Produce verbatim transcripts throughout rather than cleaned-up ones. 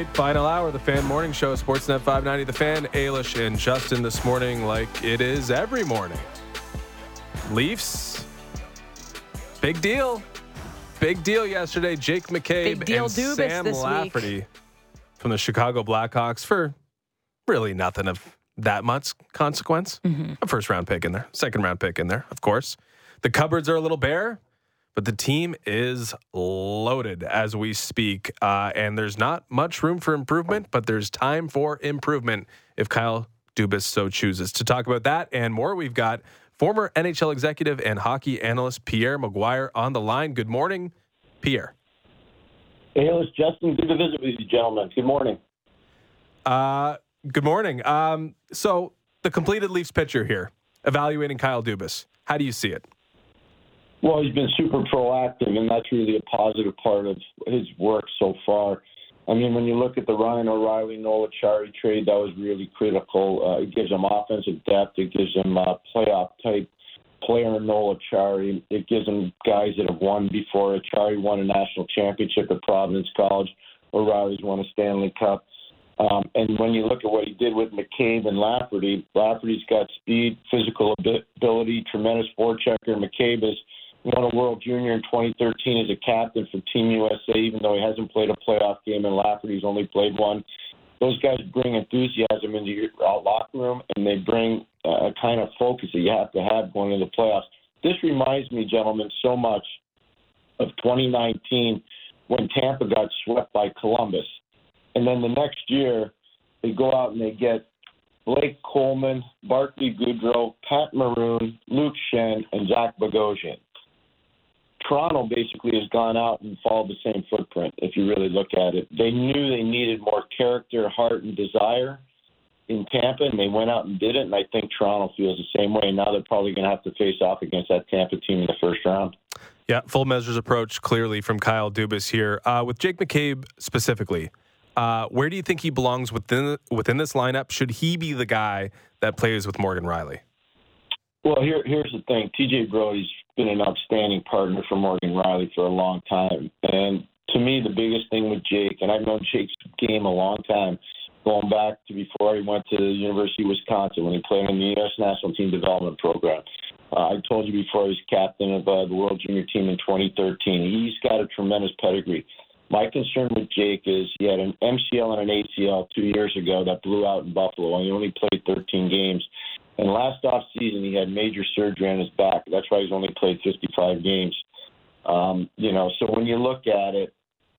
right, final hour of the Fan Morning Show, Sportsnet five ninety. The Fan, Ailish and Justin this morning, like it is every morning. Leafs, big deal. Big deal yesterday. Jake McCabe Big deal and Dubas Sam this Lafferty week. from the Chicago Blackhawks for really nothing of that much consequence. Mm-hmm. A first round pick in there, second round pick in there, of course. The cupboards are a little bare, but the team is loaded as we speak. Uh, and there's not much room for improvement, but there's time for improvement if Kyle Dubas so chooses. To talk about that and more, we've got former N H L executive and hockey analyst Pierre McGuire on the line. Good morning, Pierre. Hey, it's Justin. Good to visit with you, gentlemen. Good morning. Uh, good morning. Um, so the completed Leafs picture here, evaluating Kyle Dubas. How do you see it? Well, he's been super proactive, and that's really a positive part of his work so far. I mean, when you look at the Ryan O'Reilly, Noah Chari trade, that was really critical. Uh, it gives them offensive depth. It gives them a playoff-type player in Noah Chari. It gives them guys that have won before. Chari won a national championship at Providence College. O'Reilly's won a Stanley Cup. Um, and when you look at what he did with McCabe and Lafferty, Lafferty's got speed, physical ability, tremendous forechecker. McCabe is won a World Junior in twenty thirteen as a captain for Team U S A, even though he hasn't played a playoff game, and Lafferty's only played one. Those guys bring enthusiasm into your locker room, and they bring a kind of focus that you have to have going into the playoffs. This reminds me, gentlemen, so much of twenty nineteen when Tampa got swept by Columbus. And then the next year, they go out and they get Blake Coleman, Barclay Goodrow, Pat Maroon, Luke Shen, and Zach Bogosian. Toronto basically has gone out and followed the same footprint, if you really look at it. They knew they needed more character, heart, and desire in Tampa, and they went out and did it, and I think Toronto feels the same way. Now they're probably going to have to face off against that Tampa team in the first round. Yeah, full measures approach clearly from Kyle Dubas here. Uh, with Jake McCabe specifically, uh, where do you think he belongs within within this lineup? Should he be the guy that plays with Morgan Rielly? Well, here, here's the thing. T J Brodie's been an outstanding partner for Morgan Rielly for a long time. And to me, the biggest thing with Jake, and I've known Jake's game a long time, going back to before he went to the University of Wisconsin when he played in the U S National Team Development Program. Uh, I told you before he was captain of uh, the World Junior Team in twenty thirteen. He's got a tremendous pedigree. My concern with Jake is he had an M C L and an A C L two years ago that blew out in Buffalo, and he only played thirteen games. And last offseason, he had major surgery on his back. That's why he's only played fifty-five games. Um, you know, so when you look at it,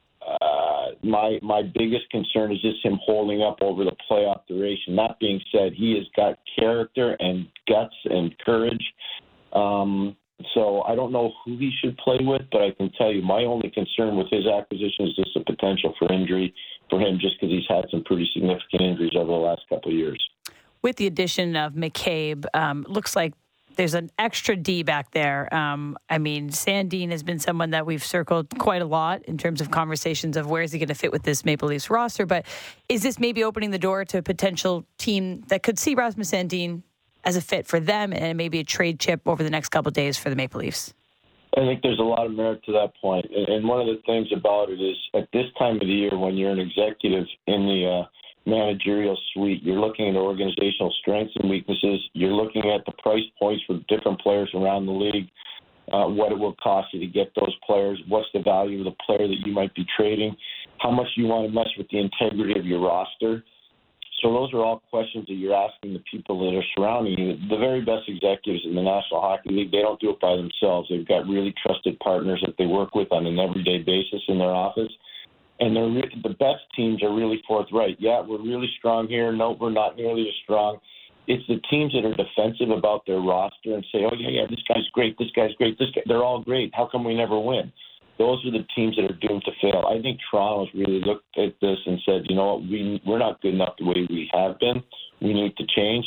uh, my my biggest concern is just him holding up over the playoff duration. That being said, he has got character and guts and courage. Um, so I don't know who he should play with, but I can tell you my only concern with his acquisition is just the potential for injury for him just because he's had some pretty significant injuries over the last couple of years. With the addition of McCabe, um, looks like there's an extra D back there. Um, I mean, Sandin has been someone that we've circled quite a lot in terms of conversations of where is he going to fit with this Maple Leafs roster. But is this maybe opening the door to a potential team that could see Rasmus Sandin as a fit for them and maybe a trade chip over the next couple of days for the Maple Leafs? I think there's a lot of merit to that point. And one of the things about it is at this time of the year when you're an executive in the uh, managerial suite, you're looking at organizational strengths and weaknesses. You're looking at the price points for different players around the league, uh, what it will cost you to get those players, what's the value of the player that you might be trading, how much you want to mess with the integrity of your roster. So those are all questions that you're asking the people that are surrounding you. The very best executives in the National Hockey League, they don't do it by themselves. They've got really trusted partners that they work with on an everyday basis in their office. And they're re- the best teams are really forthright. Yeah, we're really strong here. No, we're not nearly as strong. It's the teams that are defensive about their roster and say, oh, yeah, yeah, this guy's great, this guy's great, this guy. They're all great. How come we never win? Those are the teams that are doomed to fail. I think Toronto's really looked at this and said, you know what, we, we're not good enough the way we have been. We need to change.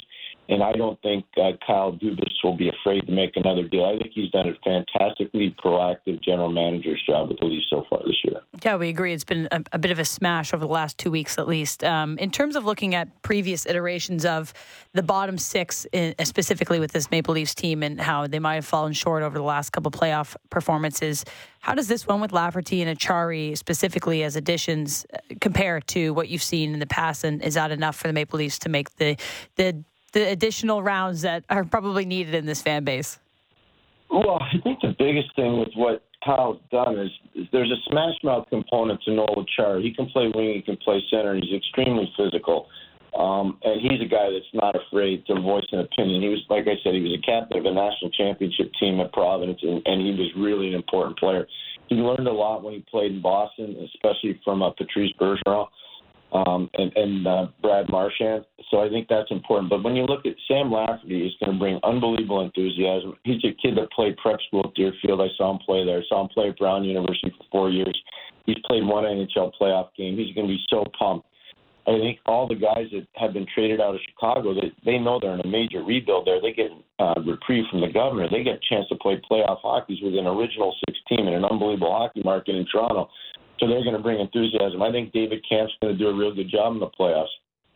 And I don't think uh, Kyle Dubas will be afraid to make another deal. I think he's done a fantastically proactive general manager's job with the Leafs so far this year. Yeah, we agree. It's been a, a bit of a smash over the last two weeks at least. Um, in terms of looking at previous iterations of the bottom six, in, specifically with this Maple Leafs team and how they might have fallen short over the last couple playoff performances, how does this one with Lafferty and Achari specifically as additions compare to what you've seen in the past? And is that enough for the Maple Leafs to make the the the additional rounds that are probably needed in this fan base? Well, I think the biggest thing with what Kyle's done is, is there's a smash mouth component to Noel Acciari. He can play wing, he can play center, and he's extremely physical. Um, and he's a guy that's not afraid to voice an opinion. He was, like I said, he was a captain of a national championship team at Providence, and, and he was really an important player. He learned a lot when he played in Boston, especially from uh, Patrice Bergeron. Um, and, and uh, Brad Marchand. So I think that's important. But when you look at Sam Lafferty, he's going to bring unbelievable enthusiasm. He's a kid that played prep school at Deerfield. I saw him play there. I saw him play at Brown University for four years. He's played one N H L playoff game. He's going to be so pumped. I think all the guys that have been traded out of Chicago, they, they know they're in a major rebuild there. They get uh, reprieve from the governor. They get a chance to play playoff hockey with an original six team in an unbelievable hockey market in Toronto. So they're going to bring enthusiasm. I think David Kampf's going to do a real good job in the playoffs.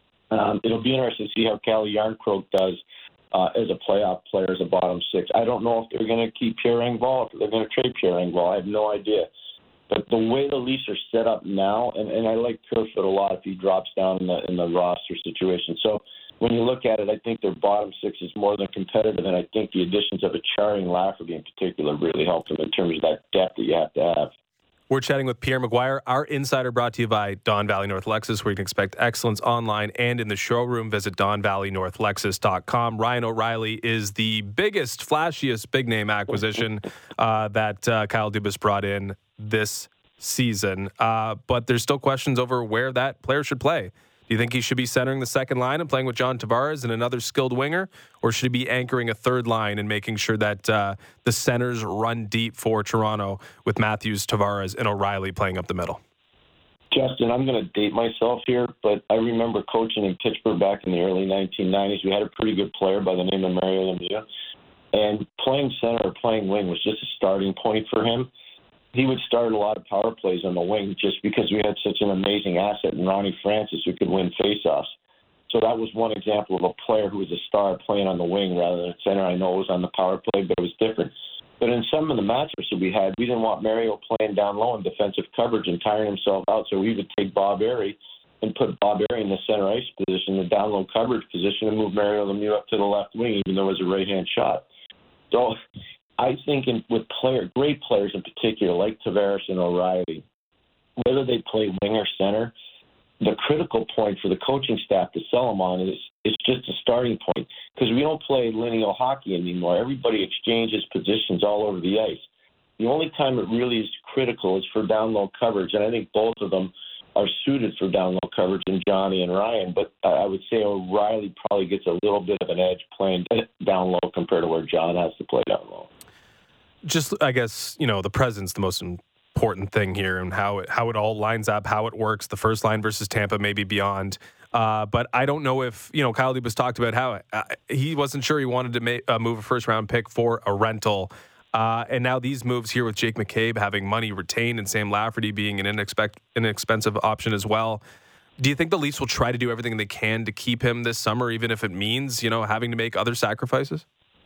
Um, it'll be interesting to see how Calle Jarnkrok does uh, as a playoff player, as a bottom six. I don't know if they're going to keep Pierre Engvall, if they're going to trade Pierre Engvall. I have no idea. But the way the Leafs are set up now, and, and I like Kerfoot a lot if he drops down in the in the roster situation. So when you look at it, I think their bottom six is more than competitive, and I think the additions of Acciari and Lafferty in particular really help them in terms of that depth that you have to have. We're chatting with Pierre McGuire, our insider, brought to you by Don Valley North Lexus, where you can expect excellence online and in the showroom. Visit don valley north lexus dot com. Ryan O'Reilly is the biggest, flashiest, big-name acquisition uh, that uh, Kyle Dubas brought in this season. Uh, but there's still questions over where that player should play. Do you think he should be centering the second line and playing with John Tavares and another skilled winger? Or should he be anchoring a third line and making sure that uh, the centers run deep for Toronto with Matthews, Tavares, and O'Reilly playing up the middle? Justin, I'm going to date myself here, but I remember coaching in Pittsburgh back in the early nineteen nineties. We had a pretty good player by the name of Mario Lemieux. And playing center or playing wing was just a starting point for him. He would start a lot of power plays on the wing just because we had such an amazing asset in Ronnie Francis who could win faceoffs. So that was one example of a player who was a star playing on the wing rather than center. I know it was on the power play, but it was different. But in some of the matchups that we had, we didn't want Mario playing down low in defensive coverage and tiring himself out, so we would take Bob Airey and put Bob Airey in the center ice position, the down low coverage position, and move Mario Lemieux up to the left wing, even though it was a right-hand shot. So I think in, with player, great players in particular, like Tavares and O'Reilly, whether they play wing or center, the critical point for the coaching staff to sell them on is it's just a starting point because we don't play lineal hockey anymore. Everybody exchanges positions all over the ice. The only time it really is critical is for down low coverage, and I think both of them are suited for down low coverage in Johnny and Ryan, but I would say O'Reilly probably gets a little bit of an edge playing down low compared to where John has to play down low. Just, I guess, you know, the presence, the most important thing here and how it, how it all lines up, how it works, the first line versus Tampa, maybe beyond. Uh, but I don't know if, you know, Kyle Dubas talked about how uh, he wasn't sure he wanted to make, uh, move a first-round pick for a rental. Uh, and now these moves here with Jake McCabe having money retained and Sam Lafferty being an inexpect- inexpensive option as well. Do you think the Leafs will try to do everything they can to keep him this summer, even if it means, you know, having to make other sacrifices?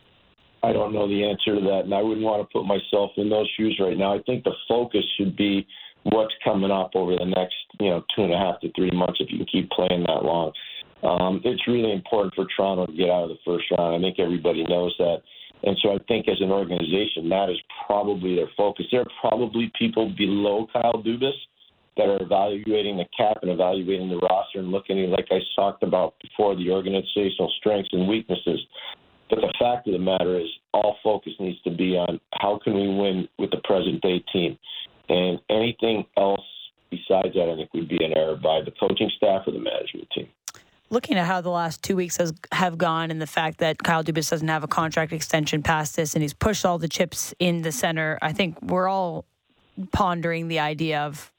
I don't know the answer to that, and I wouldn't want to put myself in those shoes right now. I think the focus should be what's coming up over the next, you know, two and a half to three months if you can keep playing that long. Um, it's really important for Toronto to get out of the first round. I think everybody knows that. And so I think as an organization, that is probably their focus. There are probably people below Kyle Dubas that are evaluating the cap and evaluating the roster and looking at, like I talked about before, the organizational strengths and weaknesses. But the fact of the matter is all focus needs to be on how can we win with the present-day team. And anything else besides that, I think, would be an error by the coaching staff or the management team. Looking at how the last two weeks has have gone and the fact that Kyle Dubas doesn't have a contract extension past this and he's pushed all the chips in the center, I think we're all pondering the idea of,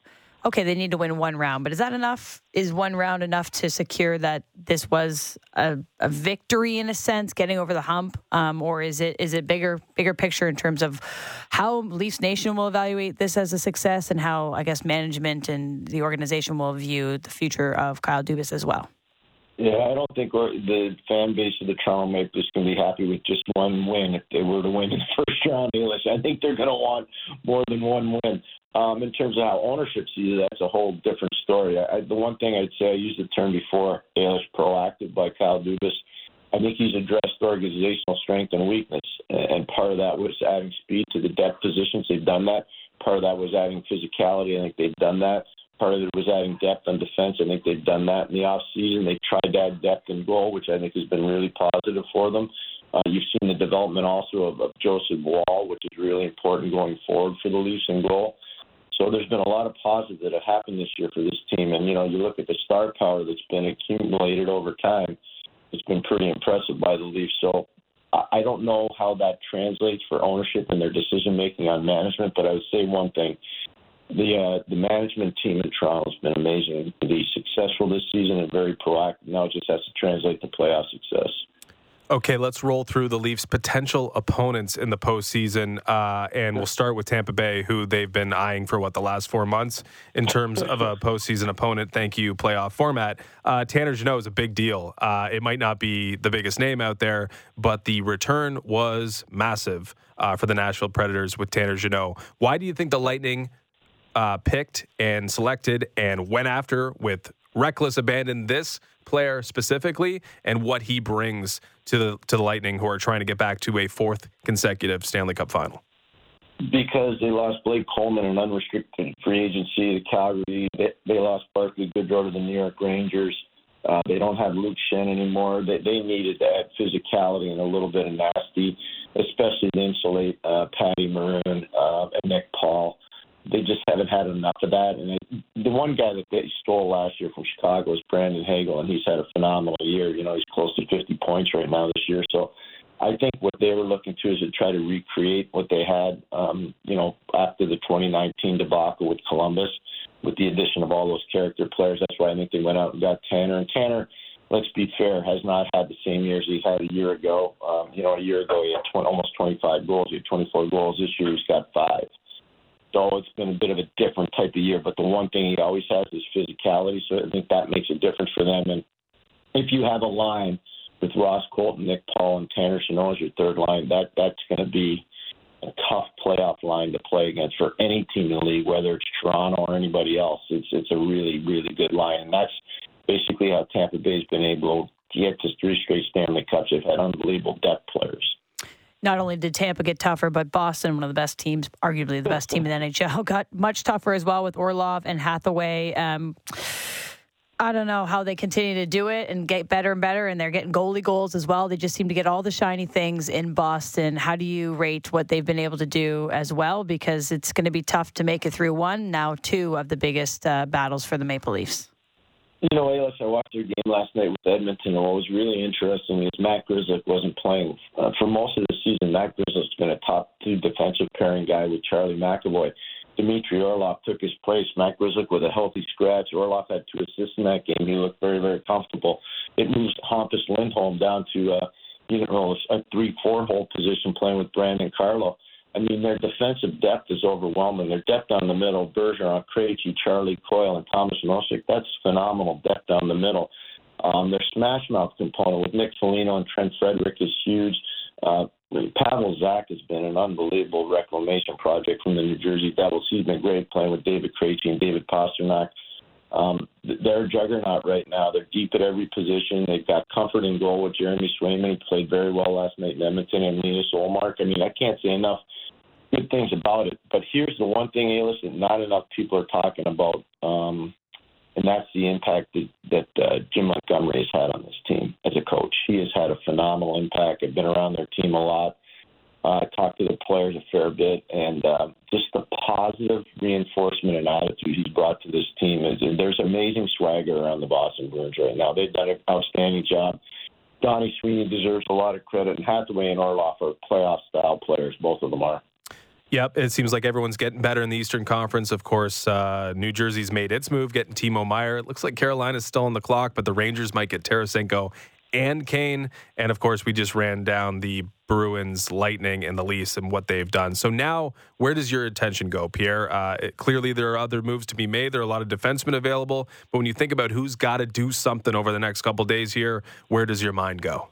okay, they need to win one round, but is that enough? Is one round enough to secure that this was a, a victory in a sense, getting over the hump, um, or is it is it bigger bigger picture in terms of how Leafs Nation will evaluate this as a success, and how I guess management and the organization will view the future of Kyle Dubas as well? Yeah, I don't think we're, the fan base of the Toronto Maple Leafs can be happy with just one win if they were to win in the first round, Elish. I think they're going to want more than one win. Um, in terms of how ownership sees it, that's a whole different story. I, the one thing I'd say, I used the term before, Elish, proactive by Kyle Dubas. I think he's addressed organizational strength and weakness, and part of that was adding speed to the depth positions. They've done that. Part of that was adding physicality. I think they've done that. Part of it was adding depth on defense. I think they've done that in the offseason. They tried to add depth in goal, which I think has been really positive for them. Uh, you've seen the development also of, of Joseph Wall, which is really important going forward for the Leafs in goal. So there's been a lot of positives that have happened this year for this team. And, you know, you look at the star power that's been accumulated over time, it's been pretty impressive by the Leafs. So I don't know how that translates for ownership and their decision-making on management, but I would say one thing. The uh, the management team in Toronto has been amazing. To be successful this season and very proactive. Now it just has to translate to playoff success. Okay, let's roll through the Leafs' potential opponents in the postseason, uh, and we'll start with Tampa Bay, who they've been eyeing for, what, the last four months in terms of a postseason opponent. Thank you, playoff format. Uh, Tanner Jeannot is a big deal. Uh, it might not be the biggest name out there, but the return was massive uh, for the Nashville Predators with Tanner Jeannot. Why do you think the Lightning uh, picked and selected and went after with reckless abandon this player specifically, and what he brings to the to the Lightning, who are trying to get back to a fourth consecutive Stanley Cup final? Because they lost Blake Coleman in unrestricted free agency to Calgary. They, they lost Barclay Goodrow to the New York Rangers. Uh, they don't have Luke Schenn anymore. They, they needed to add physicality and a little bit of nasty, especially to insulate uh, Patty Maroon uh, and Nick Paul. They just haven't had enough of that. And it, the one guy that they stole last year from Chicago was Brandon Hagel, and he's had a phenomenal year. You know, he's close to fifty points right now this year. So I think what they were looking to is to try to recreate what they had, um, you know, after the twenty nineteen debacle with Columbus, with the addition of all those character players. That's why I think they went out and got Tanner. And Tanner, let's be fair, has not had the same years he had a year ago. Um, you know, a year ago he had twenty, almost twenty-five goals. He had twenty-four goals. This year he's got five. So it's been a bit of a different type of year. But the one thing he always has is physicality. So I think that makes a difference for them. And if you have a line with Ross Colton, Nick Paul, and Tanner Jeannot as your third line, that that's going to be a tough playoff line to play against for any team in the league, whether it's Toronto or anybody else. It's it's a really, really good line. And that's basically how Tampa Bay's been able to get to three straight Stanley Cups. They've had unbelievable depth players. Not only did Tampa get tougher, but Boston, one of the best teams, arguably the best team in the N H L, got much tougher as well with Orlov and Hathaway. Um, I don't know how they continue to do it and get better and better, and they're getting goalie goals as well. They just seem to get all the shiny things in Boston. How do you rate what they've been able to do as well? Because it's going to be tough to make it through one, now two of the biggest uh, battles for the Maple Leafs. You know, Elish, I watched their game last night with Edmonton, and what was really interesting is Matt Grzelcyk wasn't playing. Uh, for most of the season, Matt Grzelcyk's been a top two defensive pairing guy with Charlie McAvoy. Dmitry Orlov took his place. Matt Grzelcyk with a healthy scratch. Orlov had two assists in that game. He looked very, very comfortable. It moves Hampus Lindholm down to, uh, you know, a three four hole position playing with Brandon Carlo. I mean, their defensive depth is overwhelming. Their depth down the middle, Bergeron, Krejci, Charlie Coyle, and Thomas Nosek, that's phenomenal depth down the middle. Um, their smash mouth component with Nick Foligno and Trent Frederick is huge. Uh, Pavel Zach has been an unbelievable reclamation project from the New Jersey Devils. He's been great playing with David Krejci and David Pastrnak. Um, they're a juggernaut right now. They're deep at every position. They've got comfort in goal with Jeremy Swayman. He played very well last night in Edmonton, and Linus Ullmark. I mean, I can't say enough good things about it. But here's the one thing, Elish, that not enough people are talking about, um, and that's the impact that, that uh, Jim Montgomery has had on this team as a coach. He has had a phenomenal impact. I've been around their team a lot. Uh, I talked to the players a fair bit, and uh, just the positive reinforcement and attitude he's brought to this team. Is, and there's amazing swagger around the Boston Bruins right now. They've done an outstanding job. Donnie Sweeney deserves a lot of credit, and Hathaway and Orlov are playoff-style players. Both of them are. Yep, it seems like everyone's getting better in the Eastern Conference. Of course, uh, New Jersey's made its move, getting Timo Meier. It looks like Carolina's still on the clock, but the Rangers might get Tarasenko and Kane. And, of course, we just ran down the Bruins, Lightning, and the Leafs and what they've done. So now, where does your attention go, Pierre? Uh, it, clearly, there are other moves to be made. There are a lot of defensemen available. But when you think about who's got to do something over the next couple days here, where does your mind go?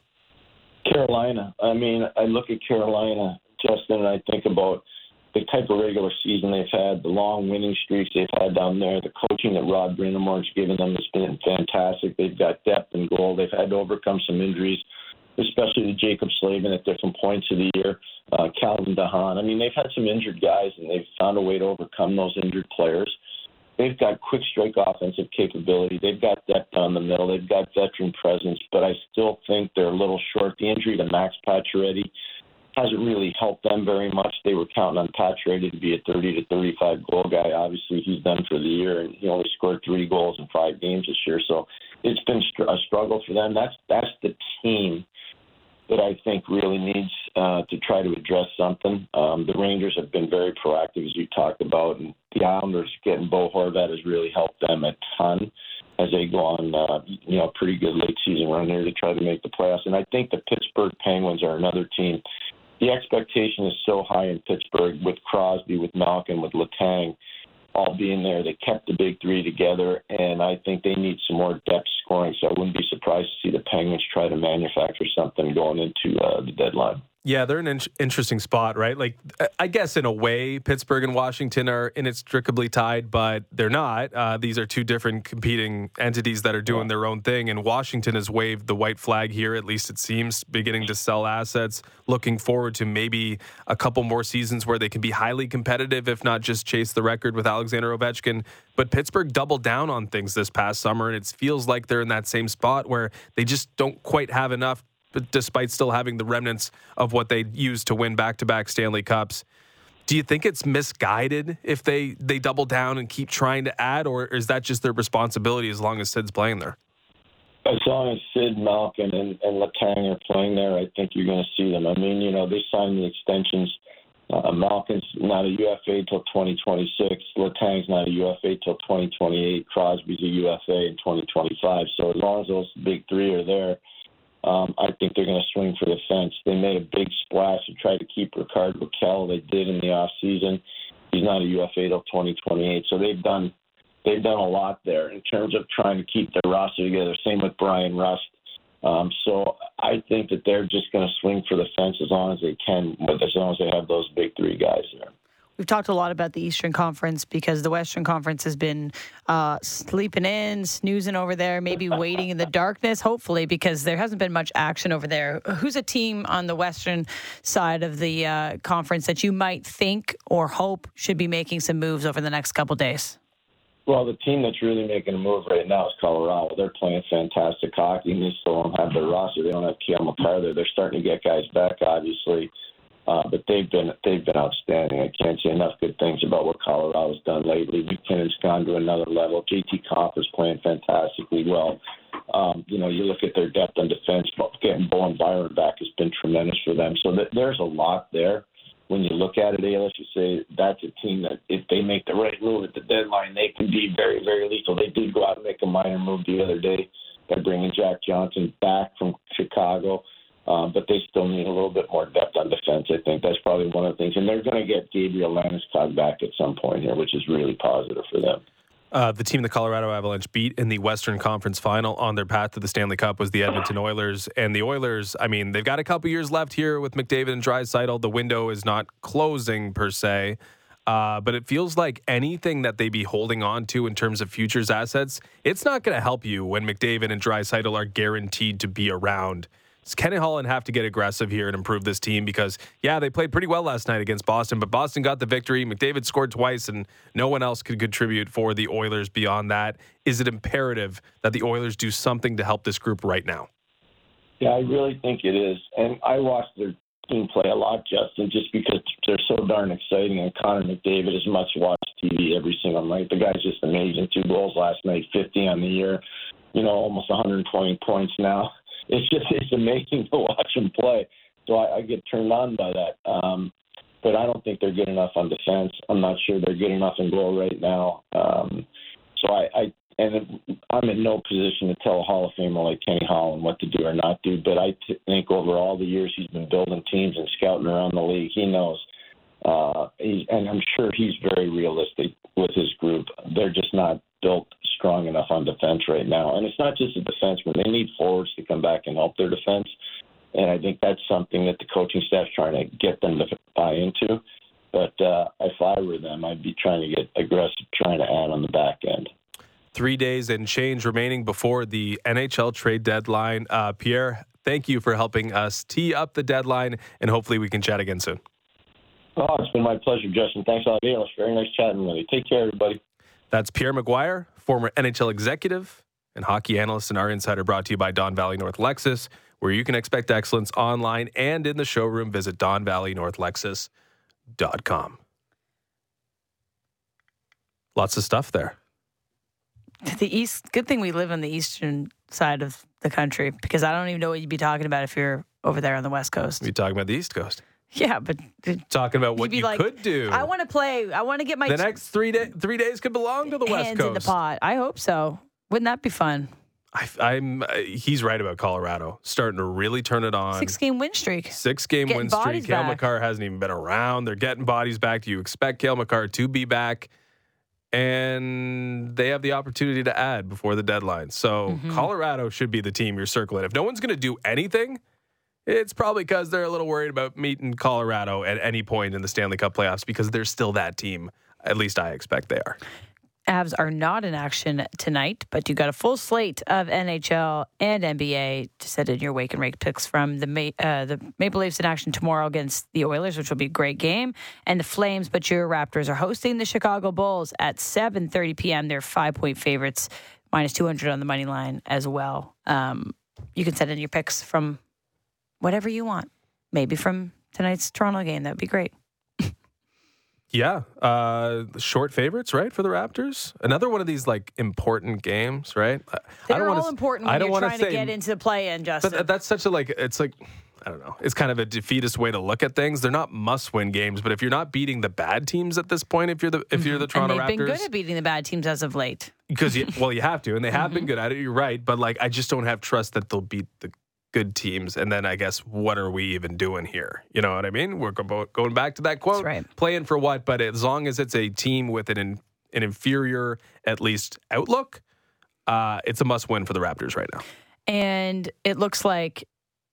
Carolina. I mean, I look at Carolina, Justin, and I think about the type of regular season they've had, the long winning streaks they've had down there, the coaching that Rod Brind'Amour's given them has been fantastic. They've got depth and goal. They've had to overcome some injuries, especially to Jacob Slavin at different points of the year, uh, Calvin DeHaan. I mean, they've had some injured guys, and they've found a way to overcome those injured players. They've got quick strike offensive capability. They've got depth down the middle. They've got veteran presence, but I still think they're a little short. The injury to Max Pacioretty hasn't really helped them very much. They were counting on Pacioretty to be a thirty to thirty-five goal guy. Obviously, he's done for the year, and he only scored three goals in five games this year. So it's been a struggle for them. That's that's the team that I think really needs uh, to try to address something. Um, the Rangers have been very proactive, as you talked about, and the Islanders getting Bo Horvat has really helped them a ton as they go on, uh, you know, a pretty good late season run here to try to make the playoffs. And I think the Pittsburgh Penguins are another team. The expectation is so high in Pittsburgh with Crosby, with Malkin, with Letang all being there. They kept the big three together, and I think they need some more depth scoring. So I wouldn't be surprised to see the Penguins try to manufacture something going into uh, the deadline. Yeah, they're in an in- interesting spot, right? Like, I guess in a way, Pittsburgh and Washington are inextricably tied, but they're not. Uh, these are two different competing entities that are doing yeah. their own thing, and Washington has waved the white flag here, at least it seems, beginning to sell assets, looking forward to maybe a couple more seasons where they can be highly competitive, if not just chase the record with Alexander Ovechkin. But Pittsburgh doubled down on things this past summer, and it feels like they're in that same spot where they just don't quite have enough, despite still having the remnants of what they used to win back-to-back Stanley Cups. Do you think it's misguided if they, they double down and keep trying to add, or is that just their responsibility as long as Sid's playing there? As long as Sid, Malkin, and, and Letang are playing there, I think you're going to see them. I mean, you know, they signed the extensions. Uh, Malkin's not a U F A till twenty twenty-six. Letang's not a U F A till twenty twenty-eight. Crosby's a U F A in twenty twenty-five. So as long as those big three are there, Um, I think they're going to swing for the fence. They made a big splash to try to keep Rickard Rakell. They did in the offseason. He's not a U F A till twenty twenty-eight. So they've done they've done a lot there in terms of trying to keep their roster together. Same with Brian Rust. Um, so I think that they're just going to swing for the fence as long as they can, but as long as they have those big three guys there. We've talked a lot about the Eastern Conference because the Western Conference has been uh, sleeping in, snoozing over there, maybe waiting in the darkness, hopefully, because there hasn't been much action over there. Who's a team on the Western side of the uh, conference that you might think or hope should be making some moves over the next couple days? Well, the team that's really making a move right now is Colorado. They're playing fantastic hockey, and they still don't have their roster. They don't have Cale Makar there. They're starting to get guys back, obviously. Uh, but they've been they've been outstanding. I can't say enough good things about what Colorado's done lately. McKinnon's gone to another level. J T Comph is playing fantastically well. Um, you know, you look at their depth on defense. Getting Bowen Byron back has been tremendous for them. So th- there's a lot there. When you look at it, Ayla, you say that's a team that if they make the right move at the deadline, they can be very, very lethal. They did go out and make a minor move the other day by bringing Jack Johnson back from Chicago. Um, but they still need a little bit more depth on defense. I think that's probably one of the things. And they're going to get Gabriel Landeskog back at some point here, which is really positive for them. Uh, the team the Colorado Avalanche beat in the Western Conference Final on their path to the Stanley Cup was the Edmonton Oilers. And the Oilers, I mean, they've got a couple years left here with McDavid and Draisaitl. The window is not closing per se. Uh, but it feels like anything that they be holding on to in terms of futures assets, it's not going to help you when McDavid and Draisaitl are guaranteed to be around. Does Kenny Holland have to get aggressive here and improve this team? Because, yeah, they played pretty well last night against Boston, but Boston got the victory. McDavid scored twice, and no one else could contribute for the Oilers beyond that. Is it imperative that the Oilers do something to help this group right now? Yeah, I really think it is. And I watch their team play a lot, Justin, just because they're so darn exciting. And Connor McDavid is much watched T V every single night. The guy's just amazing. Two goals last night, fifty on the year, you know, almost one hundred twenty points now. It's just it's amazing to watch him play. So I, I get turned on by that. Um, but I don't think they're good enough on defense. I'm not sure they're good enough in goal right now. Um, so I, I and I'm in no position to tell a Hall of Famer like Kenny Holland what to do or not do, but I t- think over all the years he's been building teams and scouting around the league, he knows. Uh, he's, and I'm sure he's very realistic with his group. They're just not built strong enough on defense right now. And it's not just the defensemen. They need forwards to come back and help their defense. And I think that's something that the coaching staff's trying to get them to buy into. But uh, if I were them, I'd be trying to get aggressive, trying to add on the back end. Three days and change remaining before the N H L trade deadline. Uh, Pierre, thank you for helping us tee up the deadline, and hopefully we can chat again soon. Oh, it's been my pleasure, Justin. Thanks a lot. It was very nice chatting with you. Take care, everybody. That's Pierre McGuire, former N H L executive and hockey analyst and our insider, brought to you by Don Valley North Lexus, where you can expect excellence online and in the showroom. Visit don valley north lexus dot com. Lots of stuff there. The East, good thing we live on the eastern side of the country, because I don't even know what you'd be talking about if you're over there on the West Coast. We're talking about the East Coast. Yeah, but talking about what you like, could do. I want to play. I want to get my the next three day, three days could belong to the West hands Coast. in the pot. I hope so. Wouldn't that be fun? I, I'm. Uh, he's right about Colorado starting to really turn it on. Six game win streak. Six game getting win streak. Cale back. Makar hasn't even been around. They're getting bodies back. You expect Cale Makar to be back, and they have the opportunity to add before the deadline. So mm-hmm. Colorado should be the team you're circling. If no one's going to do anything, it's probably because they're a little worried about meeting Colorado at any point in the Stanley Cup playoffs, because they're still that team. At least I expect they are. Avs are not in action tonight, but you got a full slate of N H L and N B A to set in your wake and rake picks from. The Ma- uh, the Maple Leafs in action tomorrow against the Oilers, which will be a great game, and the Flames, but your Raptors are hosting the Chicago Bulls at seven thirty p.m. They're five-point favorites, minus two hundred on the money line as well. Um, you can send in your picks from whatever you want. Maybe from tonight's Toronto game. That would be great. Yeah. Uh, short favorites, right, for the Raptors? Another one of these, like, important games, right? They're I don't all wanna, important when I don't you're wanna trying say, to get into the play-in, Justin. But that's such a, like, it's like, I don't know. It's kind of a defeatist way to look at things. They're not must-win games, but if you're not beating the bad teams at this point, if you're the if mm-hmm. you're the Toronto and they've Raptors, been good at beating the bad teams as of late. Because you, well, you have to, and they have mm-hmm. been good at it. You're right, but like, I just don't have trust that they'll beat the good teams. And then I guess, what are we even doing here? You know what I mean? We're go- going back to that quote. That's right. Playing for what? But as long as it's a team with an in, an inferior, at least, outlook, uh, it's a must-win for the Raptors right now. And it looks like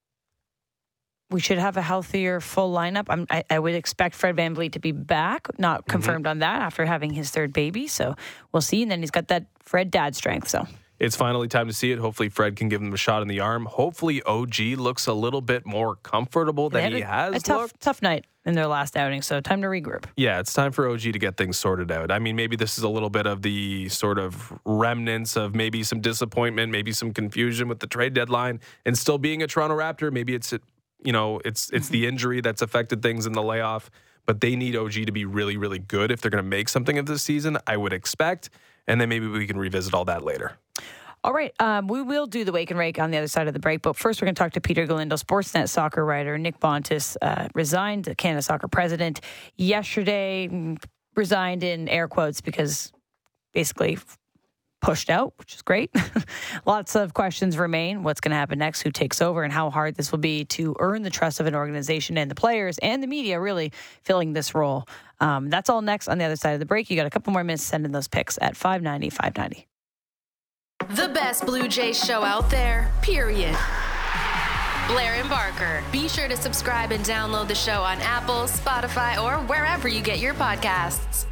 we should have a healthier full lineup. I'm, I, I would expect Fred VanVleet to be back, not confirmed mm-hmm. on that after having his third baby. So we'll see. And then he's got that Fred dad strength. So it's finally time to see it. Hopefully Fred can give him a shot in the arm. Hopefully O G looks a little bit more comfortable than he a, has a tough, looked. Tough night in their last outing, so time to regroup. Yeah, it's time for O G to get things sorted out. I mean, maybe this is a little bit of the sort of remnants of maybe some disappointment, maybe some confusion with the trade deadline, and still being a Toronto Raptor. Maybe it's, you know, it's it's mm-hmm. the injury that's affected things in the layoff, but they need O G to be really, really good if they're going to make something of this season, I would expect, and then maybe we can revisit all that later. All right, um, we will do the wake and rake on the other side of the break, but first we're going to talk to Peter Galindo, Sportsnet soccer writer. Nick Bontis uh, resigned, the Canada Soccer president, yesterday, resigned in air quotes because basically pushed out, which is great. Lots of questions remain. What's going to happen next? Who takes over? And how hard this will be to earn the trust of an organization and the players and the media really filling this role. Um, that's all next on the other side of the break. You got a couple more minutes to send in those picks at five ninety, five ninety. The best Blue Jays show out there, period. Blair and Barker. Be sure to subscribe and download the show on Apple, Spotify, or wherever you get your podcasts.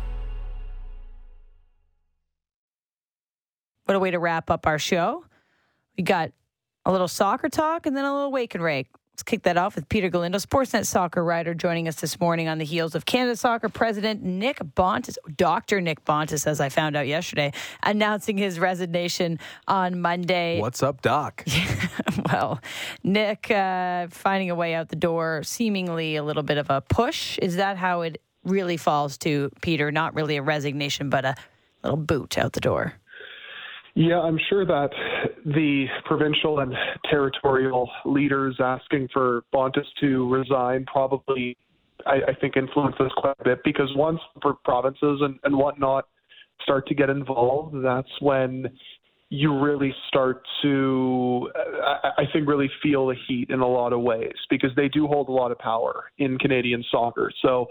What a way to wrap up our show. We got a little soccer talk and then a little wake and rake. Let's kick that off with Peter Galindo, Sportsnet soccer writer, joining us this morning on the heels of Canada Soccer President Nick Bontis, Doctor Nick Bontis, as I found out yesterday, announcing his resignation on Monday. What's up, Doc? Well, Nick uh, finding a way out the door, seemingly a little bit of a push. Is that how it really falls to Peter? Not really a resignation, but a little boot out the door. Yeah, I'm sure that the provincial and territorial leaders asking for Bontis to resign probably I, I think, influence this quite a bit, because once provinces and, and whatnot start to get involved, that's when you really start to, I, I think, really feel the heat in a lot of ways, because they do hold a lot of power in Canadian soccer. So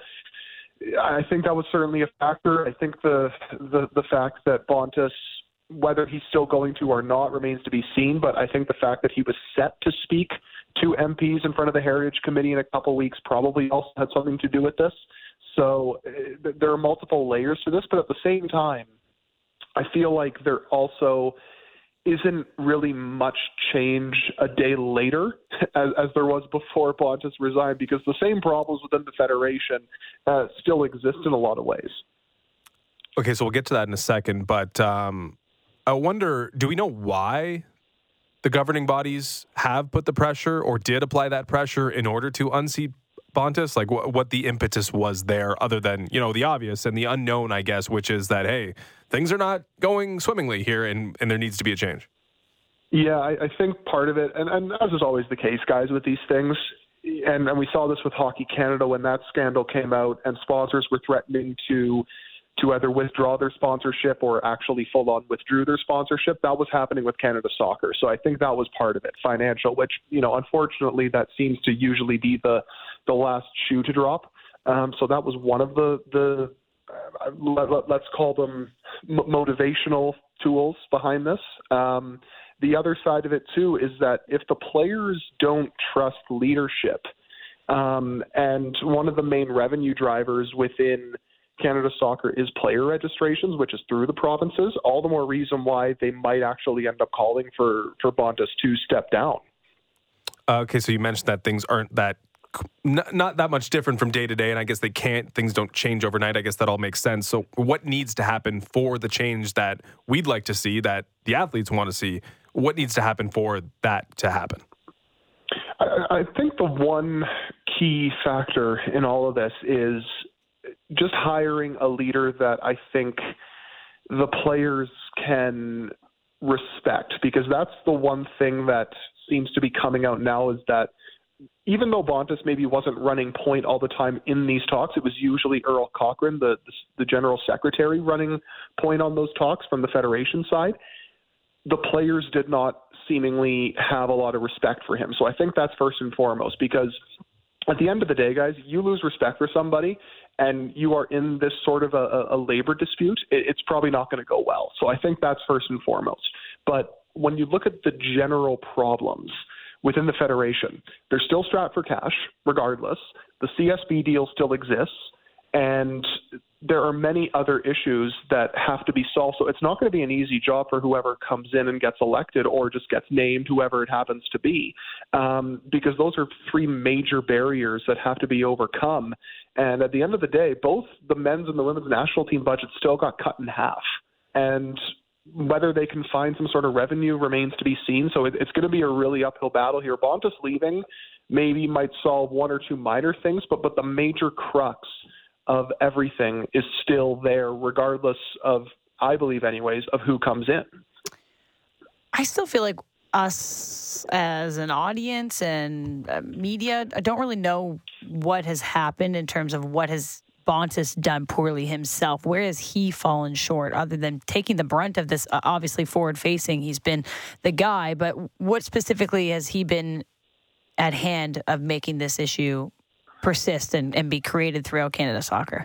I think that was certainly a factor. I think the the, the fact that Bontis, whether he's still going to or not, remains to be seen. But I think the fact that he was set to speak to M Ps in front of the Heritage Committee in a couple of weeks probably also had something to do with this. So uh, there are multiple layers to this, but at the same time, I feel like there also isn't really much change a day later as, as there was before Bontis resigned, because the same problems within the Federation uh, still exist in a lot of ways. Okay, so we'll get to that in a second, but um, I wonder, do we know why the governing bodies have put the pressure or did apply that pressure in order to unseat Bontis? Like wh- what the impetus was there, other than, you know, the obvious and the unknown, I guess, which is that, hey, things are not going swimmingly here and, and there needs to be a change. Yeah, I, I think part of it, and, and as is always the case, guys, with these things, and, and we saw this with Hockey Canada when that scandal came out and sponsors were threatening to to either withdraw their sponsorship or actually full-on withdrew their sponsorship. That was happening with Canada Soccer. So I think that was part of it, financial, which, you know, unfortunately that seems to usually be the, the last shoe to drop. Um, so that was one of the, the uh, let, let, let's call them m- motivational tools behind this. Um, the other side of it, too, is that if the players don't trust leadership, um, and one of the main revenue drivers within Canada Soccer is player registrations, which is through the provinces, all the more reason why they might actually end up calling for, for Bontis to step down. Uh, okay, so you mentioned that things aren't that, not, not that much different from day to day, and I guess they can't, things don't change overnight. I guess that all makes sense. So what needs to happen for the change that we'd like to see, that the athletes want to see? What needs to happen for that to happen? I, I think the one key factor in all of this is just hiring a leader that I think the players can respect, because that's the one thing that seems to be coming out now, is that even though Bontis maybe wasn't running point all the time in these talks, it was usually Earl Cochran, the, the, the general secretary, running point on those talks from the Federation side. The players did not seemingly have a lot of respect for him. So I think that's first and foremost, because at the end of the day, guys, you lose respect for somebody and you are in this sort of a, a labor dispute, it's probably not going to go well. So I think that's first and foremost. But when you look at the general problems within the Federation, they're still strapped for cash, regardless. The C S B deal still exists, and there are many other issues that have to be solved. So it's not going to be an easy job for whoever comes in and gets elected or just gets named, whoever it happens to be, um, because those are three major barriers that have to be overcome. And at the end of the day, both the men's and the women's national team budgets still got cut in half. And whether they can find some sort of revenue remains to be seen. So it, it's going to be a really uphill battle here. Bontis leaving maybe might solve one or two minor things, but but the major crux of everything is still there, regardless of, I believe anyways, of who comes in. I still feel like us as an audience and uh, media, I don't really know what has happened in terms of what has Bontis done poorly himself. Where has he fallen short, other than taking the brunt of this? Uh, obviously forward-facing, he's been the guy, but what specifically has he been at hand of making this issue persist and, and be created throughout Canada Soccer?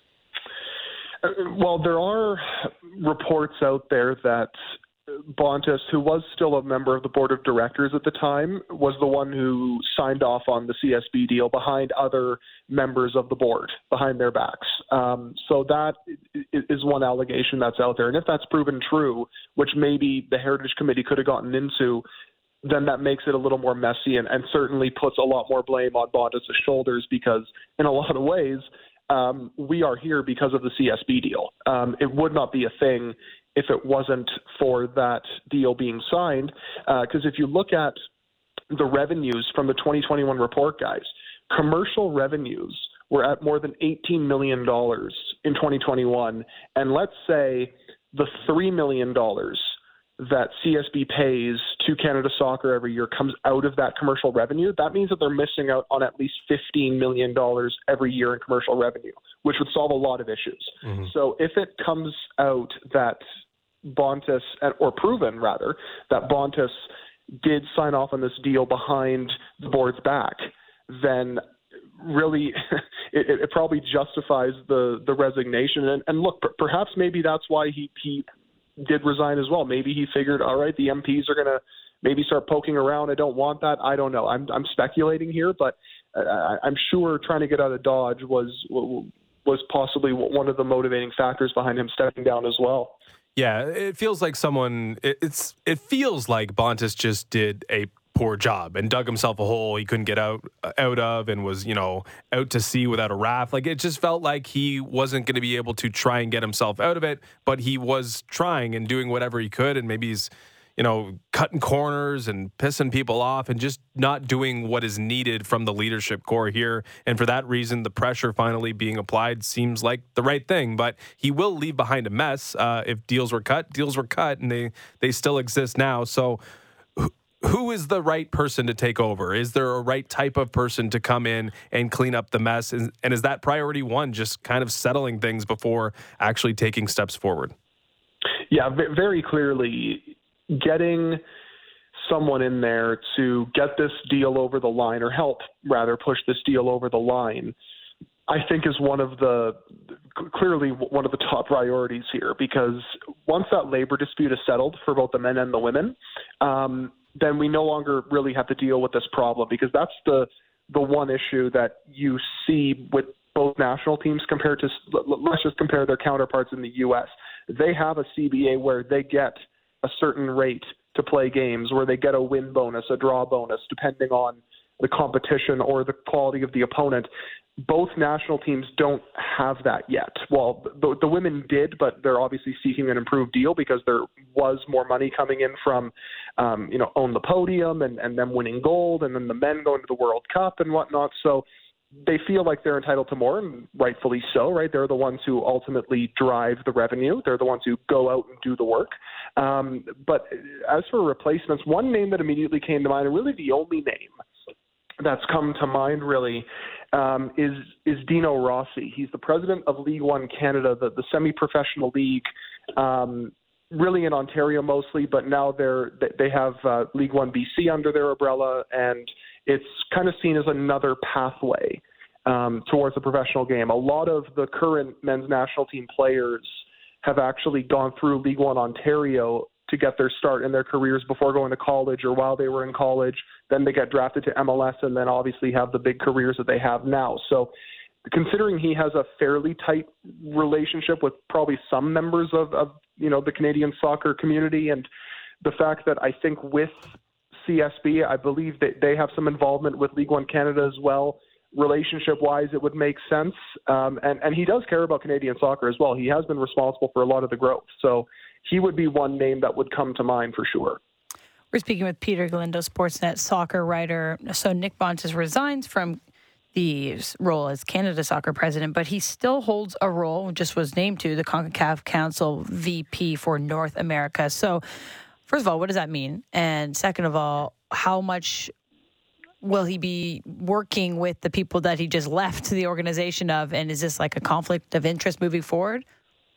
Well, there are reports out there that Bontis, who was still a member of the board of directors at the time, was the one who signed off on the C S B deal behind other members of the board, behind their backs. Um, so that is one allegation that's out there. And if that's proven true, which maybe the Heritage Committee could have gotten into, then that makes it a little more messy and, and certainly puts a lot more blame on Bontis' shoulders, because in a lot of ways, um, we are here because of the C S B deal. Um, it would not be a thing if it wasn't for that deal being signed, because uh, if you look at the revenues from the twenty twenty-one report, guys, commercial revenues were at more than eighteen million dollars in twenty twenty-one, and let's say the three million dollars that C S B pays to Canada Soccer every year comes out of that commercial revenue, that means that they're missing out on at least fifteen million dollars every year in commercial revenue, which would solve a lot of issues. Mm-hmm. So if it comes out that Bontis, or proven rather, that Bontis did sign off on this deal behind the board's back, then really it, it probably justifies the, the resignation. And, and look, p- perhaps maybe that's why he, he did resign as well. Maybe he figured, all right, the M Ps are going to maybe start poking around. I don't want that. I don't know. I'm I'm speculating here, but uh, I'm sure trying to get out of Dodge was was possibly one of the motivating factors behind him stepping down as well. Yeah, it feels like someone. It, it's it feels like Bontis just did a poor job and dug himself a hole he couldn't get out out of, and was, you know, out to sea without a raft. Like, it just felt like he wasn't going to be able to try and get himself out of it, but he was trying and doing whatever he could, and maybe he's, you know, cutting corners and pissing people off and just not doing what is needed from the leadership core here. And for that reason, the pressure finally being applied seems like the right thing. But he will leave behind a mess. Uh, if deals were cut, deals were cut, and they, they still exist now. So who is the right person to take over? Is there a right type of person to come in and clean up the mess? And, and is that priority one, just kind of settling things before actually taking steps forward? Yeah, very clearly getting someone in there to get this deal over the line, or help rather push this deal over the line, I think is one of the, clearly one of the top priorities here, because once that labor dispute is settled for both the men and the women, um, then we no longer really have to deal with this problem, because that's the the one issue that you see with both national teams compared to, let's just compare their counterparts in the U S. They have a C B A where they get a certain rate to play games, where they get a win bonus, a draw bonus, depending on the competition or the quality of the opponent. Both national teams don't have that yet. Well, the, the women did, but they're obviously seeking an improved deal because there was more money coming in from, um, you know, Own the Podium and, and them winning gold, and then the men going to the World Cup and whatnot. So they feel like they're entitled to more, and rightfully so, right? They're the ones who ultimately drive the revenue. They're the ones who go out and do the work. Um, but as for replacements, one name that immediately came to mind, and really the only name that's come to mind really, um, is is Dino Rossi. He's the president of League One Canada, the, the semi-professional league, um, really in Ontario mostly, but now they're they have uh, League One B C under their umbrella, and it's kind of seen as another pathway um, towards the professional game. A lot of the current men's national team players have actually gone through League One Ontario to get their start in their careers before going to college or while they were in college. Then they get drafted to M L S and then obviously have the big careers that they have now. So considering he has a fairly tight relationship with probably some members of, of you know, the Canadian soccer community, and the fact that I think with C S B, I believe that they have some involvement with League One Canada as well. Relationship-wise, it would make sense. Um, and, and he does care about Canadian soccer as well. He has been responsible for a lot of the growth. So he would be one name that would come to mind for sure. We're speaking with Peter Galindo, Sportsnet soccer writer. So Nick Bontis resigns from the role as Canada Soccer president, but he still holds a role, just was named to the CONCACAF Council V P for North America. So first of all, what does that mean? And second of all, how much will he be working with the people that he just left the organization of? And is this like a conflict of interest moving forward?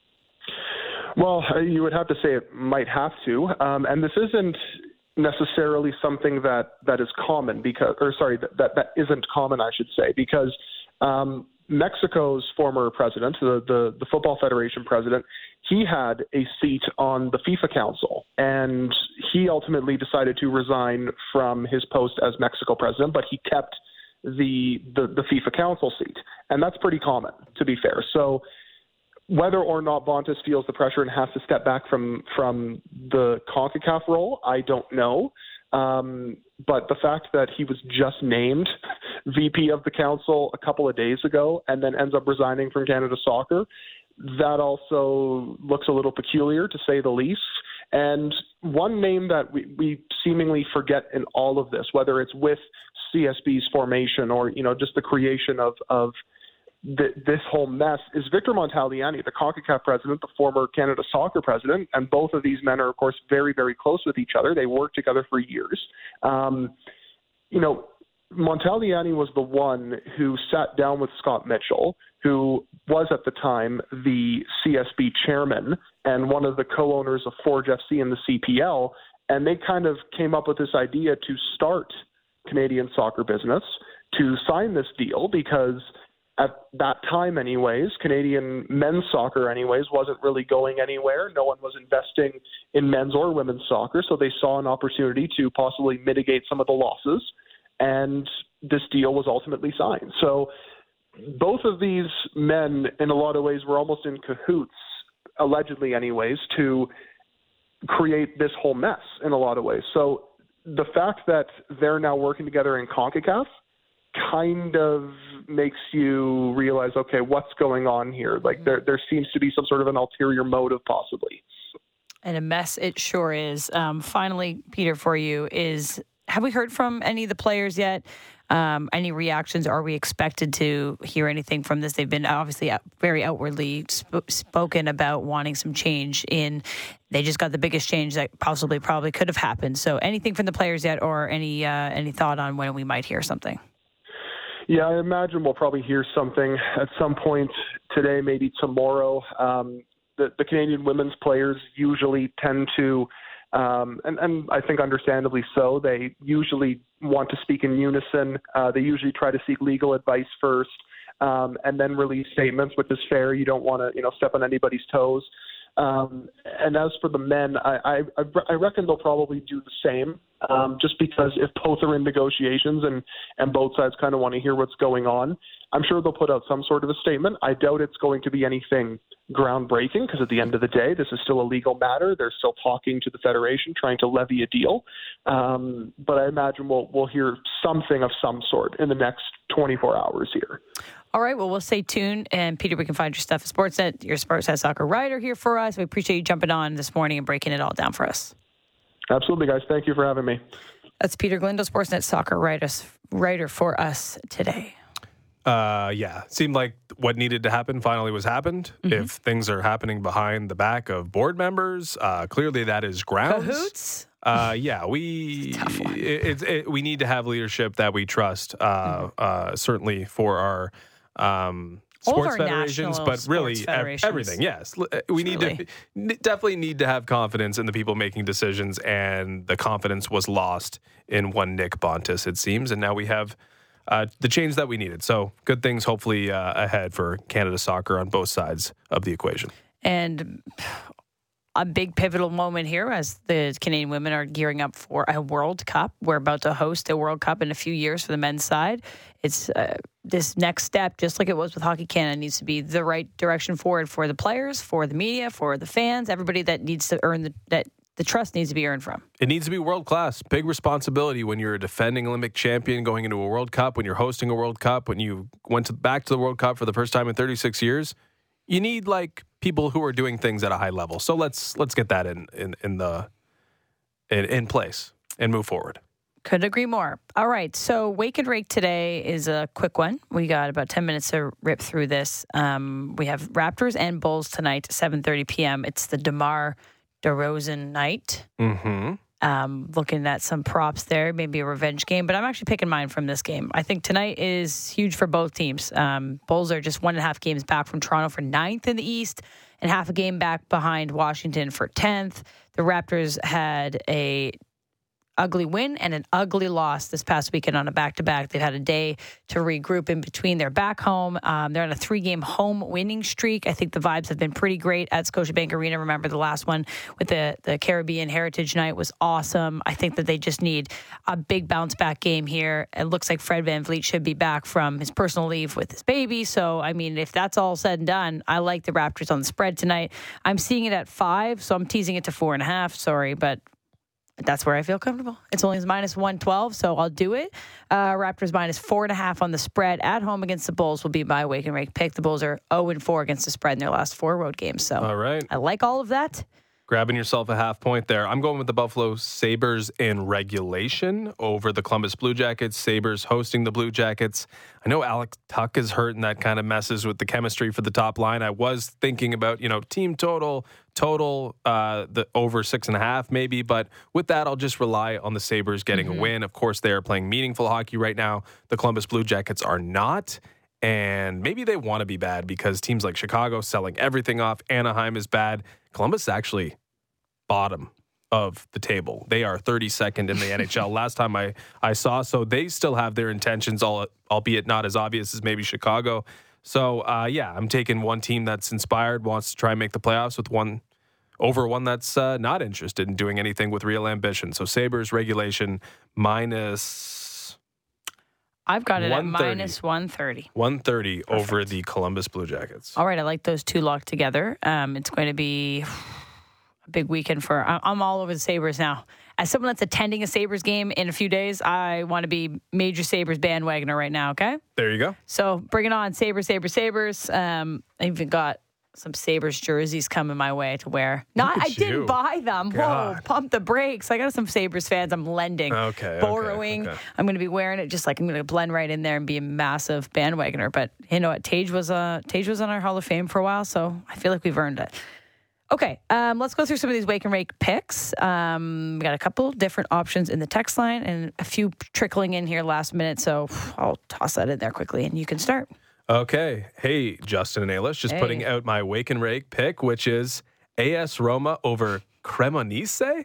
Well, you would have to say it might have to. Um, and this isn't necessarily something that, that is common because, or sorry, that, that, that isn't common, I should say, because um, Mexico's former president, the, the, the Football Federation president, he had a seat on the FIFA Council, and he ultimately decided to resign from his post as Mexico president, but he kept the, the, the FIFA Council seat. And that's pretty common, to be fair. So whether or not Bontis feels the pressure and has to step back from, from the CONCACAF role, I don't know. Um, but the fact that he was just named V P of the council a couple of days ago and then ends up resigning from Canada Soccer, that also looks a little peculiar, to say the least. And one name that we, we seemingly forget in all of this, whether it's with C S B's formation or, you know, just the creation of, of th- this whole mess is Victor Montagliani, the CONCACAF president, the former Canada Soccer president, and both of these men are, of course, very, very close with each other. They worked together for years. Um, you know, Montagliani was the one who sat down with Scott Mitchell, who was at the time the C S B chairman and one of the co-owners of Forge F C and the C P L, and they kind of came up with this idea to start Canadian soccer business, to sign this deal, because at that time anyways, Canadian men's soccer anyways wasn't really going anywhere. No one was investing in men's or women's soccer, so they saw an opportunity to possibly mitigate some of the losses, and this deal was ultimately signed. So both of these men, in a lot of ways, were almost in cahoots, allegedly anyways, to create this whole mess in a lot of ways. So the fact that they're now working together in CONCACAF kind of makes you realize, okay, what's going on here? Like there, there seems to be some sort of an ulterior motive possibly. And a mess it sure is. Um, finally, Peter, for you is, have we heard from any of the players yet? Um, any reactions? Are we expected to hear anything from this? They've been obviously very outwardly sp- spoken about wanting some change in. They just got the biggest change that possibly probably could have happened. So anything from the players yet, or any uh, any thought on when we might hear something? Yeah, I imagine we'll probably hear something at some point today, maybe tomorrow. Um, the, the Canadian women's players usually tend to, um, and, and I think understandably so, they usually want to speak in unison. Uh, they usually try to seek legal advice first, um, and then release statements, which is fair. You don't want to, you know, step on anybody's toes. Um, and as for the men, I, I, I reckon they'll probably do the same, um, just because if both are in negotiations and, and both sides kind of want to hear what's going on, I'm sure they'll put out some sort of a statement. I doubt it's going to be anything groundbreaking, because at the end of the day, this is still a legal matter. They're still talking to the federation, trying to levy a deal. Um, but I imagine we'll, we'll hear something of some sort in the next twenty-four hours here. All right, well, we'll stay tuned. And, Peter, we can find your stuff at Sportsnet. Your Sportsnet soccer writer here for us. We appreciate you jumping on this morning and breaking it all down for us. Absolutely, guys. Thank you for having me. That's Peter Galindo, Sportsnet soccer writer, writer for us today. Uh, yeah, seemed like what needed to happen finally was happened. Mm-hmm. If things are happening behind the back of board members, uh, clearly that is grounds. Cahoots? Uh, yeah, we it, it, it, we need to have leadership that we trust. Uh, mm-hmm. uh, certainly for our um, sports federations, but really federations. everything. Yes, we need really. to definitely need to have confidence in the people making decisions, and the confidence was lost in one Nick Bontis, it seems, and now we have uh, the change that we needed. So good things hopefully uh, ahead for Canada soccer on both sides of the equation. And a big pivotal moment here as the Canadian women are gearing up for a World Cup. We're about to host a World Cup in a few years for the men's side. It's uh, this next step, just like it was with Hockey Canada, needs to be the right direction forward for the players, for the media, for the fans, everybody that needs to earn the, that the trust needs to be earned from. It needs to be world class. Big responsibility when you're a defending Olympic champion going into a World Cup, when you're hosting a World Cup, when you went to, back to the World Cup for the first time in thirty-six years. You need like people who are doing things at a high level. So let's let's get that in in, in the in, in place and move forward. Couldn't agree more. All right, so Wake and Rake today is a quick one. We got about ten minutes to rip through this. Um, we have Raptors and Bulls tonight, seven thirty p.m. It's the DeMar DeRozan night. Mm-hmm. Um, looking at some props there, maybe a revenge game, but I'm actually picking mine from this game. I think tonight is huge for both teams. Um, Bulls are just one and a half games back from Toronto for ninth in the East and half a game back behind Washington for tenth. The Raptors had a ugly win and an ugly loss this past weekend on a back-to-back. They've had a day to regroup in between. They're back home. Um, they're on a three-game home winning streak. I think the vibes have been pretty great at Scotiabank Arena. Remember the last one with the, the Caribbean Heritage Night was awesome. I think that they just need a big bounce-back game here. It looks like Fred VanVleet should be back from his personal leave with his baby. So, I mean, if that's all said and done, I like the Raptors on the spread tonight. I'm seeing it at five, so I'm teasing it to four and a half. Sorry, but that's where I feel comfortable. It's only minus one twelve, so I'll do it. Uh, Raptors minus four and a half on the spread at home against the Bulls will be my Wake and Rake pick. The Bulls are oh and four against the spread in their last four road games. So all right. I like all of that. Grabbing yourself a half point there. I'm going with the Buffalo Sabres in regulation over the Columbus Blue Jackets. Sabres hosting the Blue Jackets. I know Alex Tuck is hurt, and that kind of messes with the chemistry for the top line. I was thinking about, you know, team total, total, uh, the over six and a half maybe. But with that, I'll just rely on the Sabres getting mm-hmm. a win. Of course, they are playing meaningful hockey right now. The Columbus Blue Jackets are not. And maybe they want to be bad because teams like Chicago selling everything off. Anaheim is bad. Columbus is actually bottom of the table. They are thirty-second in the N H L last time I, I saw. So they still have their intentions, albeit not as obvious as maybe Chicago. So, uh, yeah, I'm taking one team that's inspired, wants to try and make the playoffs with one over one that's uh, not interested in doing anything with real ambition. So Sabres regulation minus... I've got it at minus one thirty. one thirty over the Columbus Blue Jackets. All right, I like those two locked together. Um, it's going to be a big weekend for... I'm all over the Sabres now. As someone that's attending a Sabres game in a few days, I want to be major Sabres bandwagoner right now, okay? There you go. So bring it on, Sabres, Sabres, Sabres. Um, I even got some Sabres jerseys coming my way to wear. Not, I didn't you. buy them. God. Whoa, pump the brakes. I got some Sabres fans I'm lending, okay, borrowing. Okay, okay. I'm going to be wearing it just like I'm going to blend right in there and be a massive bandwagoner. But you know what? Tage was, uh, Tage was on our Hall of Fame for a while, so I feel like we've earned it. Okay, um, let's go through some of these Wake and Rake picks. Um, we got a couple different options in the text line and a few trickling in here last minute, so I'll toss that in there quickly and you can start. Okay. Hey, Justin and Ayla, just hey. putting out my Wake and Rake pick, which is A S Roma over Cremonese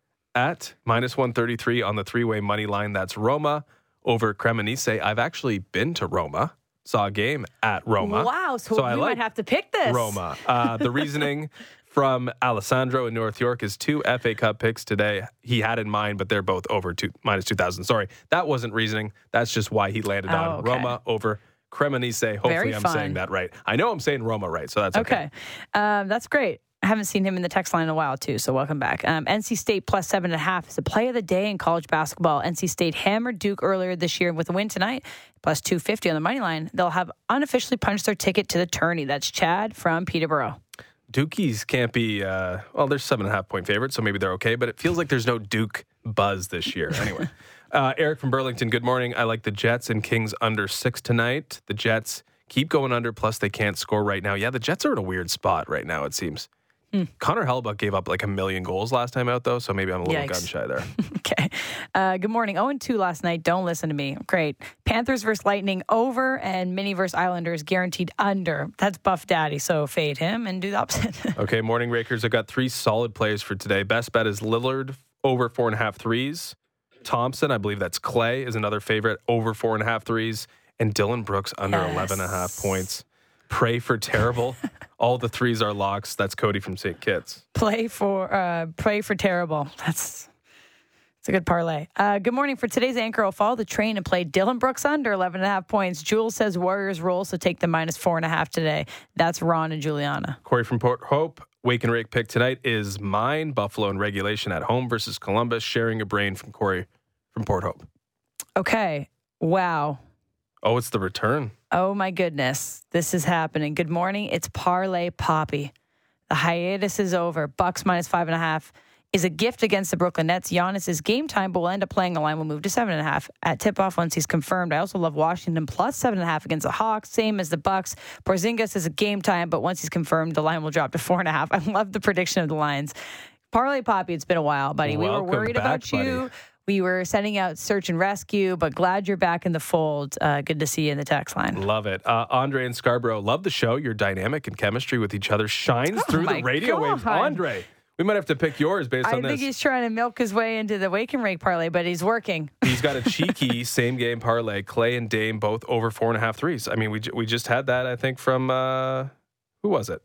at minus one thirty-three on the three-way money line. That's Roma over Cremonese. I've actually been to Roma, saw a game at Roma. Wow, so, so we I might like have to pick this. Roma. Uh, the reasoning from Alessandro in North York is two F A Cup picks today. He had in mind, but they're both over two, minus two thousand. Sorry, that wasn't reasoning. That's just why he landed oh, on okay. Roma over Cremonese. Hopefully Very I'm fun. saying that right. I know I'm saying Roma right, so that's okay. Okay. Um, that's great. I haven't seen him in the text line in a while, too, so welcome back. Um, N C State plus seven and a half is the play of the day in college basketball. N C State hammered Duke earlier this year with a win tonight, plus two fifty on the money line. They'll have unofficially punched their ticket to the tourney. That's Chad from Peterborough. Dukies can't be, uh, well, they're seven and a half point favorites, so maybe they're okay, but it feels like there's no Duke buzz this year. Anyway, uh, Eric from Burlington, good morning. I like the Jets and Kings under six tonight. The Jets keep going under, plus they can't score right now. Yeah, the Jets are in a weird spot right now, it seems. Mm. Connor Hellebuyck gave up like a million goals last time out, though, so maybe I'm a little gun shy there. Okay. Uh, good morning. oh and two last night. Don't listen to me. Great. Panthers versus Lightning over, and Mini versus Islanders guaranteed under. That's Buff Daddy, so fade him and do the opposite. Okay, morning Rakers. I've got three solid plays for today. Best bet is Lillard over four and a half threes. Thompson, I believe that's Clay, is another favorite, over four and a half threes. And Dylan Brooks under yes. eleven and a half points. Pray for terrible. All the threes are locks. That's Cody from Saint Kitts. Play for uh, pray for terrible. That's it's a good parlay. Uh, good morning. For today's anchor, I'll follow the train and play Dylan Brooks under eleven and a half points. Jules says Warriors roll, so take the minus four and a half today. That's Ron and Juliana. Corey from Port Hope. Wake and Rake pick tonight is mine. Buffalo in regulation at home versus Columbus. Sharing a brain from Corey from Port Hope. Okay. Wow. Oh, it's the return. Oh, my goodness. This is happening. Good morning. It's Parlay Poppy. The hiatus is over. Bucks minus five and a half is a gift against the Brooklyn Nets. Giannis is game time, but will end up playing. The line will move to seven and a half at tip-off once he's confirmed. I also love Washington plus seven and a half against the Hawks, same as the Bucks. Porzingis is a game time, but once he's confirmed, the line will drop to four and a half. I love the prediction of the lines. Parlay Poppy, it's been a while, buddy. Welcome we were worried back, about you. buddy. We were sending out search and rescue, but glad you're back in the fold. Uh, good to see you in the text line. Love it. Uh, Andre and Scarborough, love the show. Your dynamic and chemistry with each other shines oh through the radio God. waves. Andre, we might have to pick yours based I on this. I think he's trying to milk his way into the Wake and Rake parlay, but he's working. He's got a cheeky same game parlay. Clay and Dame both over four and a half threes. I mean, we we just had that, I think, from, uh, who was it?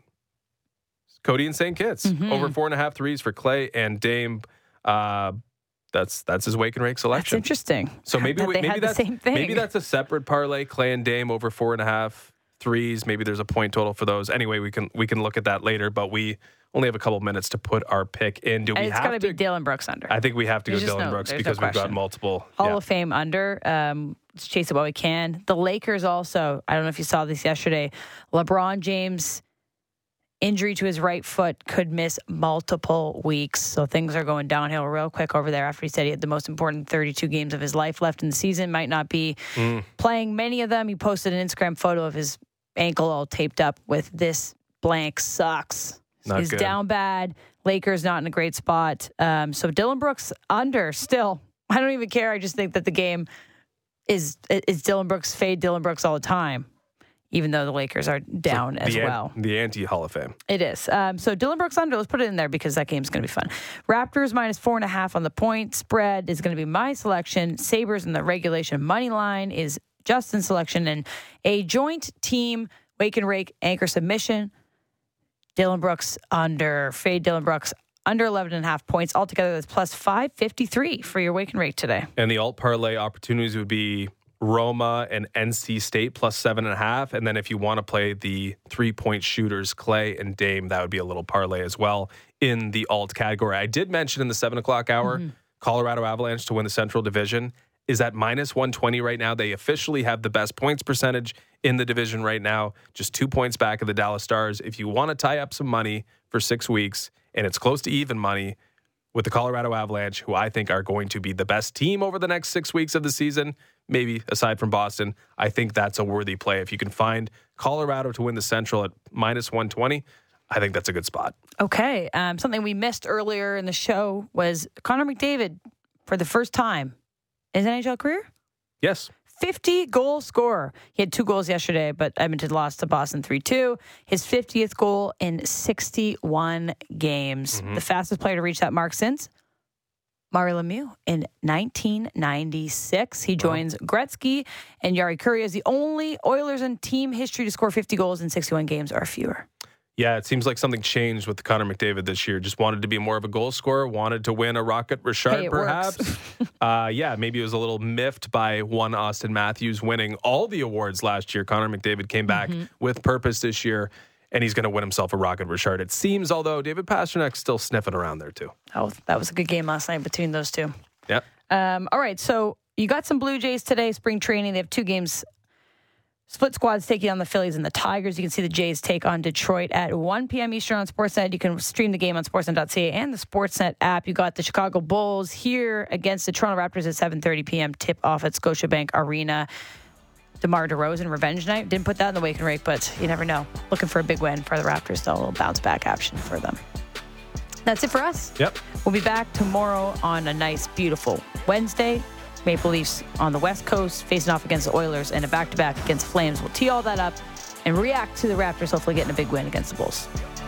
Cody and Saint Kitts. Mm-hmm. Over four and a half threes for Clay and Dame. Uh, That's that's his Wake and Rake selection. That's interesting. So maybe that we, they maybe had that's the same thing. Maybe that's a separate parlay. Clay and Dame over four and a half threes. Maybe there's a point total for those. Anyway, we can we can look at that later. But we only have a couple minutes to put our pick in. Do we and it's have got to be Dylan Brooks under? I think we have to There's go just Dylan no- Brooks there's because no we've got question. multiple. Hall yeah. of Fame under. Um, let's chase it while we can. The Lakers also. I don't know if you saw this yesterday. LeBron James Injury to his right foot, could miss multiple weeks. So things are going downhill real quick over there after he said he had the most important thirty-two games of his life left in the season. Might not be mm. playing many of them. He posted an Instagram photo of his ankle all taped up with "This blank sucks." Not He's good. down bad. Lakers not in a great spot. Um, so Dillon Brooks under still. I don't even care. I just think that the game is is Dillon Brooks, fade Dillon Brooks all the time. Even though the Lakers are down the, as the well. An, the anti-Hall of Fame. It is. Um, so Dillon Brooks under. Let's put it in there because that game's going to be fun. Raptors minus four and a half on the point spread is going to be my selection. Sabres in the regulation money line is Justin's selection. And a joint team wake and rake anchor submission. Dillon Brooks under. Fade Dillon Brooks under eleven and a half points. Altogether, that's plus five fifty-three for your wake and rake today. And the alt parlay opportunities would be Roma and N C State plus seven and a half. And then if you want to play the three-point shooters, Clay and Dame, that would be a little parlay as well in the alt category. I did mention in the seven o'clock hour, mm-hmm. Colorado Avalanche to win the Central Division is at minus one twenty right now. They officially have the best points percentage in the division right now, just two points back of the Dallas Stars. If you want to tie up some money for six weeks, and it's close to even money with the Colorado Avalanche, who I think are going to be the best team over the next six weeks of the season, maybe aside from Boston, I think that's a worthy play. If you can find Colorado to win the Central at minus one twenty, I think that's a good spot. Okay. Um, something we missed earlier in the show was Connor McDavid, for the first time in his N H L career? Yes. fifty-goal scorer. He had two goals yesterday, but Edmonton lost to Boston three two. His fiftieth goal in sixty-one games. Mm-hmm. The fastest player to reach that mark since Mario Lemieux in nineteen ninety-six. He joins wow. Gretzky and Jari Kurri as the only Oilers in team history to score fifty goals in sixty-one games or fewer. Yeah, it seems like something changed with Connor McDavid this year. Just wanted to be more of a goal scorer, wanted to win a Rocket Richard, hey, perhaps. uh, yeah, maybe it was a little miffed by one Austin Matthews winning all the awards last year. Connor McDavid came back mm-hmm. with purpose this year, and he's going to win himself a Rocket Richard. It seems, although David Pasternak's still sniffing around there too. Oh, that was a good game last night between those two. Yeah. Um, all right, so you got some Blue Jays today, spring training. They have two games. Split squads taking on the Phillies and the Tigers. You can see the Jays take on Detroit at one p.m. Eastern on Sportsnet. You can stream the game on sportsnet dot c a and the Sportsnet app. You got the Chicago Bulls here against the Toronto Raptors at seven thirty p.m. Tip off at Scotiabank Arena. DeMar DeRozan, revenge night. Didn't put that in the wake and rake, but you never know. Looking for a big win for the Raptors, though. A little bounce back action for them. That's it for us. Yep. We'll be back tomorrow on a nice, beautiful Wednesday. Maple Leafs on the West Coast facing off against the Oilers and a back-to-back against Flames. We'll tee all that up and react to the Raptors hopefully getting a big win against the Bulls.